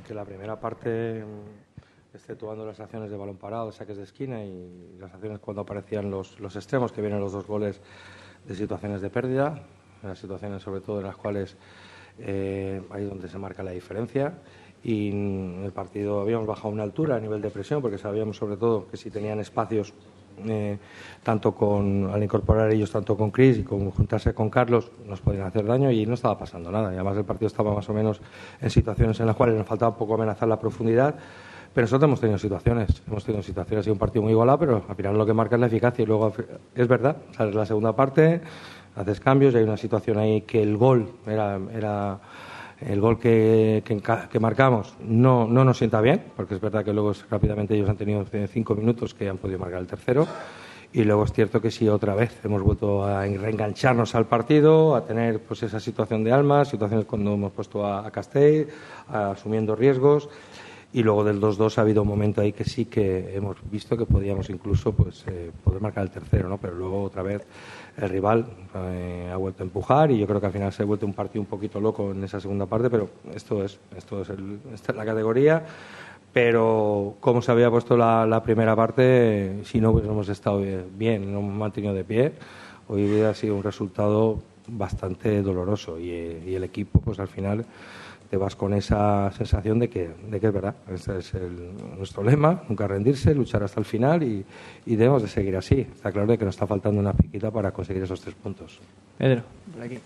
Que la primera parte, exceptuando las acciones de balón parado, saques de esquina y las acciones cuando aparecían los extremos, que vienen los dos goles de situaciones de pérdida, las situaciones sobre todo en las cuales ahí es donde se marca la diferencia. Y en el partido habíamos bajado una altura a nivel de presión, porque sabíamos sobre todo que si tenían espacios, al incorporar ellos tanto con Chris y con juntarse con Carlos, nos podían hacer daño, y no estaba pasando nada. Y además el partido estaba más o menos en situaciones en las cuales nos faltaba un poco amenazar la profundidad. Pero nosotros hemos tenido situaciones, ha sido un partido muy igualado, pero al final lo que marca es la eficacia. Y luego, es verdad, sales la segunda parte, haces cambios y hay una situación ahí que el gol era el gol que marcamos no nos sienta bien, porque es verdad que luego rápidamente ellos han tenido 5 minutos que han podido marcar el tercero. Y luego es cierto que sí, otra vez hemos vuelto a reengancharnos al partido, a tener pues esa situación de alma, situaciones cuando hemos puesto a Castell, asumiendo riesgos. Y luego del 2-2 ha habido un momento ahí que sí que hemos visto que podíamos incluso poder marcar el tercero, ¿no? Pero luego otra vez el rival ha vuelto a empujar, y yo creo que al final se ha vuelto un partido un poquito loco en esa segunda parte, pero esta es la categoría. Pero como se había puesto la primera parte, si no hubiésemos estado bien, no hemos mantenido de pie, hoy hubiera sido un resultado bastante doloroso, y el equipo pues al final te vas con esa sensación de que es verdad. Este es nuestro lema: nunca rendirse, luchar hasta el final, y debemos de seguir así. Está claro de que nos está faltando una piquita para conseguir esos 3 puntos. Pedro, por aquí.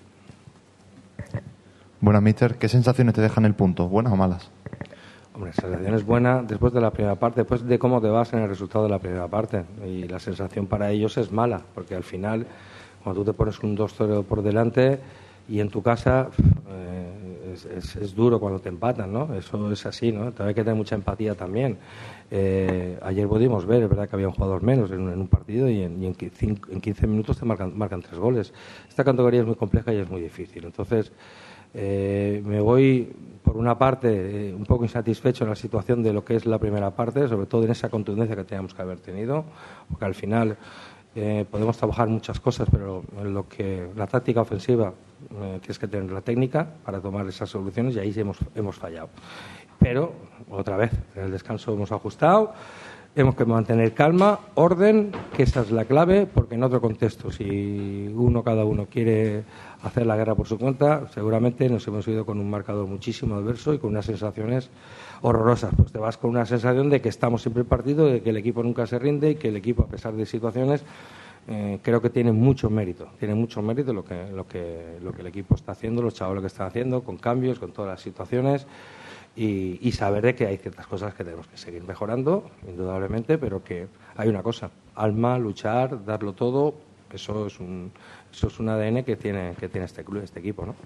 Bueno, míster, ¿qué sensaciones te dejan el punto? ¿Buenas o malas? Hombre, la sensación es buena después de la primera parte, después de cómo te vas en el resultado de la primera parte. Y la sensación para ellos es mala, porque al final, cuando tú te pones un 2-0 por delante y en tu casa, es duro cuando te empatan, ¿no? Eso es así, ¿no? Hay que tener mucha empatía también. Ayer pudimos ver, es verdad que había un jugador menos en un partido, y en 15 minutos te marcan 3 goles. Esta categoría es muy compleja y es muy difícil. Entonces, me voy, por una parte, un poco insatisfecho en la situación de lo que es la primera parte, sobre todo en esa contundencia que teníamos que haber tenido, porque al final podemos trabajar muchas cosas, pero en lo que la táctica ofensiva tienes que tener la técnica para tomar esas soluciones, y ahí sí hemos fallado. Pero, otra vez, en el descanso hemos ajustado. Hemos que mantener calma, orden, que esa es la clave, porque en otro contexto, si cada uno quiere hacer la guerra por su cuenta, seguramente nos hemos ido con un marcador muchísimo adverso y con unas sensaciones horrorosas. Pues te vas con una sensación de que estamos siempre en partido, de que el equipo nunca se rinde, y que el equipo, a pesar de situaciones, creo que tiene mucho mérito. Tiene mucho mérito lo que el equipo está haciendo, los chavales que están haciendo, con cambios, con todas las situaciones. Y saber de que hay ciertas cosas que tenemos que seguir mejorando, indudablemente, pero que hay una cosa: alma, luchar, darlo todo. Eso es un ADN que tiene este club, este equipo, ¿no?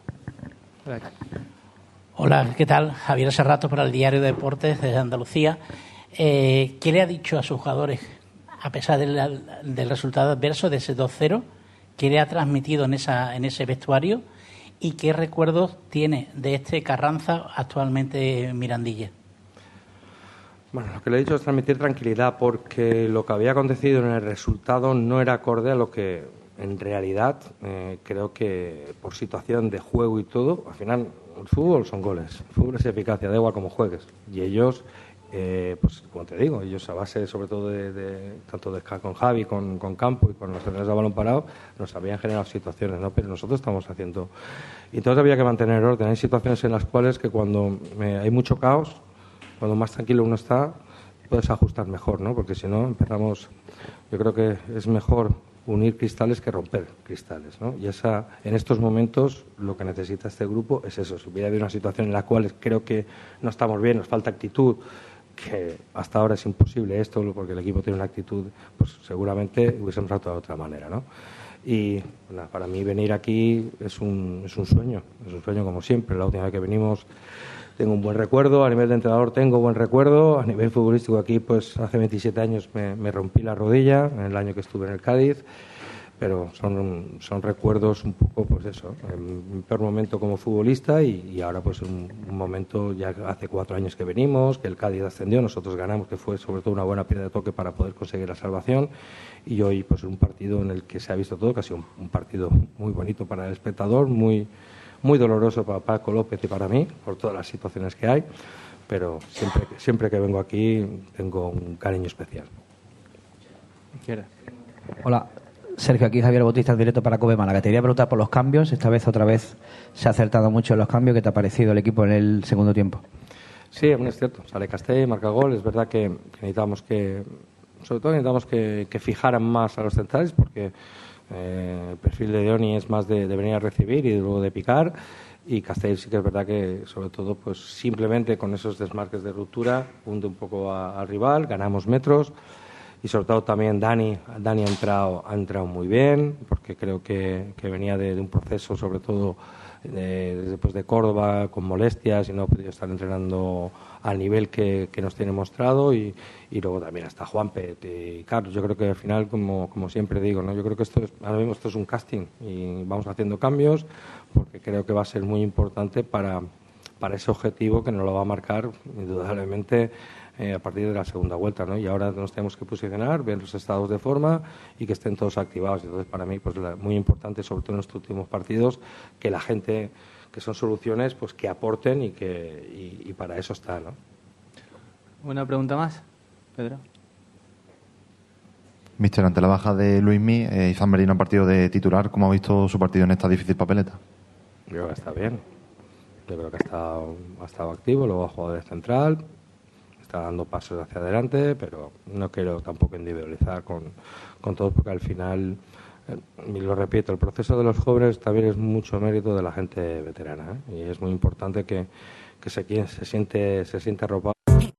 Hola, ¿qué tal? Javier Serrato para el Diario de Deportes de Andalucía. ¿Qué le ha dicho a sus jugadores, a pesar del resultado adverso de ese 2-0? ¿Qué le ha transmitido en ese vestuario? ¿Y qué recuerdos tiene de este Carranza actualmente Mirandilla? Bueno, lo que le he dicho es transmitir tranquilidad, porque lo que había acontecido en el resultado no era acorde a lo que en realidad creo que, por situación de juego y todo, al final el fútbol son goles, el fútbol es eficacia, da igual cómo juegues. Y ellos, pues como te digo, ellos a base sobre todo tanto con Javi, con Campo y con los centrales de balón parado, nos habían generado situaciones, ¿no? Pero nosotros estamos haciendo. Y entonces había que mantener orden. Hay situaciones en las cuales que cuando hay mucho caos, cuando más tranquilo uno está, puedes ajustar mejor, ¿no? Porque si no empezamos, yo creo que es mejor unir cristales que romper cristales, ¿no? Y en estos momentos lo que necesita este grupo es eso. Si hubiera habido una situación en la cual creo que no estamos bien, nos falta actitud, que hasta ahora es imposible esto, porque el equipo tiene una actitud, pues seguramente hubiésemos actuado de otra manera, ¿no? Y nada, para mí venir aquí es un sueño como siempre. La última vez que venimos tengo un buen recuerdo, a nivel de entrenador tengo buen recuerdo, a nivel futbolístico aquí pues hace 27 años me rompí la rodilla en el año que estuve en el Cádiz, pero son recuerdos un poco pues eso, en mi peor momento como futbolista, y ahora pues un momento, ya hace 4 años que venimos, que el Cádiz ascendió, nosotros ganamos, que fue sobre todo una buena piedra de toque para poder conseguir la salvación, y hoy pues un partido en el que se ha visto todo, que ha sido un partido muy bonito para el espectador, muy doloroso para Paco López y para mí, por todas las situaciones que hay, pero siempre que vengo aquí tengo un cariño especial. Hola, Sergio, aquí Javier Bautista, directo para Cope Málaga. Te quería preguntar por los cambios. Otra vez se ha acertado mucho en los cambios. ¿Qué te ha parecido el equipo en el segundo tiempo? Sí, es cierto. Sale Castell, marca gol. Es verdad que necesitamos que fijaran más a los centrales, porque el perfil de Deoni es más de venir a recibir y luego de picar. Y Castell sí que es verdad que, sobre todo, pues simplemente con esos desmarques de ruptura hunde un poco al rival, ganamos metros. Y sobre todo también Dani ha entrado muy bien, porque creo que venía de un proceso, sobre todo después de Córdoba, con molestias y no ha podido estar entrenando al nivel que nos tiene mostrado. Y luego también hasta Juanpe y Carlos. Yo creo que al final, como siempre digo, ¿no? Yo creo que ahora mismo esto es un casting y vamos haciendo cambios, porque creo que va a ser muy importante para ese objetivo que nos lo va a marcar indudablemente a partir de la segunda vuelta, ¿no? Y ahora nos tenemos que posicionar, ver los estados de forma y que estén todos activados. Entonces, para mí, pues muy importante, sobre todo en estos últimos partidos, que la gente, que son soluciones, pues que aporten y para eso está, ¿no? ¿Una pregunta más, Pedro? Mister, ante la baja de Luismi, Izan Merino en partido de titular, ¿cómo ha visto su partido en esta difícil papeleta? Yo creo que está bien. Yo creo que ha estado activo, luego ha jugado de central, está dando pasos hacia adelante, pero no quiero tampoco individualizar con todos, porque al final, y lo repito, el proceso de los jóvenes también es mucho mérito de la gente veterana, ¿eh? Y es muy importante que se siente arropado.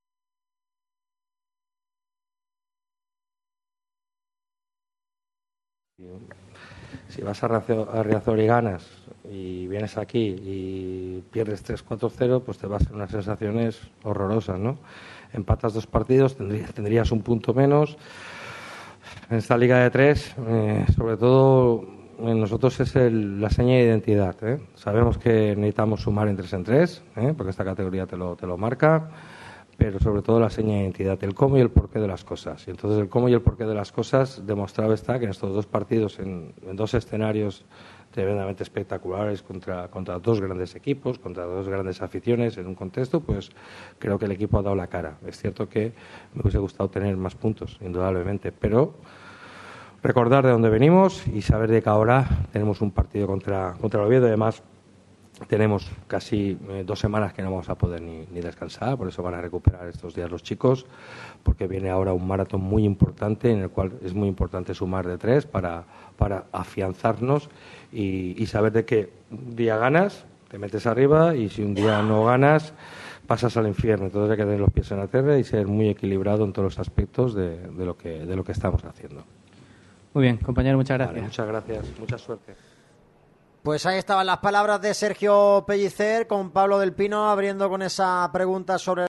Si vas a Riazor y ganas y vienes aquí y pierdes 3-4-0, pues te va a ser unas sensaciones horrorosas, ¿no? Empatas 2 partidos, tendrías un punto menos. En esta liga de 3, sobre todo en nosotros es la seña de identidad, ¿eh? Sabemos que necesitamos sumar en 3 en 3, porque esta categoría te lo marca, pero sobre todo la seña de identidad, el cómo y el porqué de las cosas. Y entonces el cómo y el porqué de las cosas demostrado está que en estos 2 partidos, en 2 escenarios tremendamente espectaculares contra 2 grandes equipos, contra 2 grandes aficiones en un contexto, pues creo que el equipo ha dado la cara. Es cierto que me hubiese gustado tener más puntos, indudablemente, pero recordar de dónde venimos y saber de que ahora tenemos un partido contra el Oviedo. Además, tenemos casi 2 semanas que no vamos a poder ni descansar, por eso van a recuperar estos días los chicos, porque viene ahora un maratón muy importante en el cual es muy importante sumar de 3 para afianzarnos y saber de que un día ganas, te metes arriba, y si un día no ganas, pasas al infierno. Entonces hay que tener los pies en la tierra y ser muy equilibrado en todos los aspectos de lo que estamos haciendo. Muy bien, compañero, muchas gracias. Vale, muchas gracias, mucha suerte. Pues ahí estaban las palabras de Sergio Pellicer, con Pablo del Pino abriendo con esa pregunta sobre